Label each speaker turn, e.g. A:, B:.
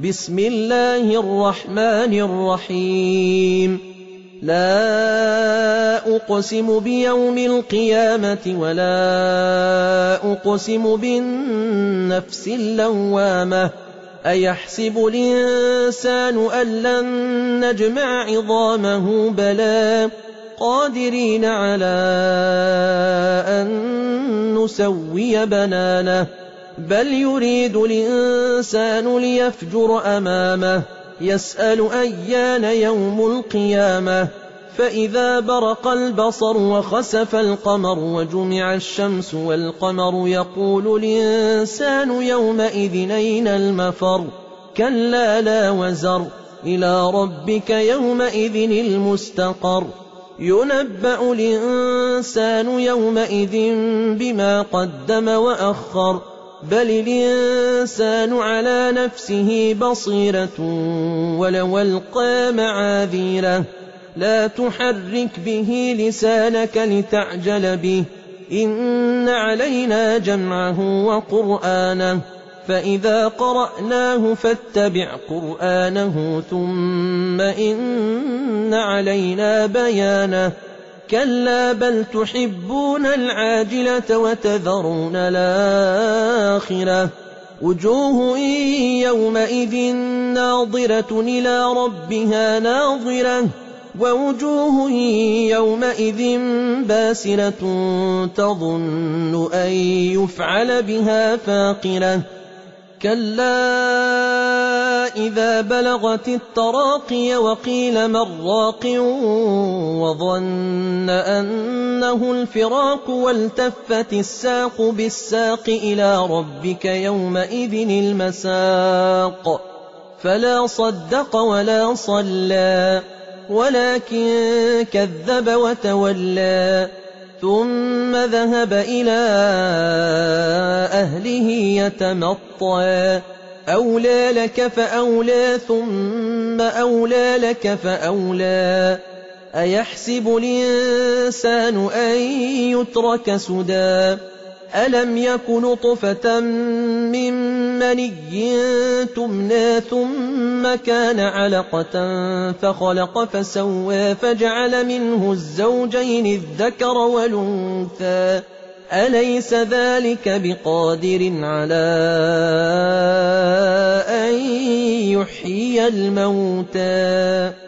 A: بسم الله الرحمن الرحيم لا أقسم بيوم القيامة ولا أقسم بالنفس اللوامة أيحسب الإنسان أن لن نجمع عظامه بلى قادرين على أن نسوي بنانه بل يريد الإنسان ليفجر أمامه يسأل أيان يوم القيامة فإذا برق البصر وخسف القمر وجمع الشمس والقمر يقول الإنسان يومئذ أين المفر كلا لا وزر إلى ربك يومئذ المستقر ينبأ الإنسان يومئذ بما قدم وأخر بل الإنسان على نفسه بصيرة ولو ألقى معاذيره لا تحرك به لسانك لتعجل به إن علينا جمعه وقرآنه فإذا قرأناه فاتبع قرآنه ثم إن علينا بيانه كلا بل تحبون العاجلة وتذرون الآخرة وجوه يومئذ ناظرة إلى ربها ناظرة ووجوه يومئذ باسرة تظن أن يفعل بها فاقرة كلا إذا بلغت التراقي وقيل من راق وظن أنه الفراق والتفت الساق بالساق إلى ربك يومئذ المساق فلا صدق ولا صلى ولكن كذب وتولى ثم ذهب إلى أهله يتمطى أولى لك فأولى ثم أولى لك فأولى أيحسب الإنسان أن يترك سدى ألم يك نطفة من مني تمنى ثم كان علقة فخلق فسوى فجعل منه الزوجين الذكر والأنثى أليس ذلك بقادر على أن يحيي الموتى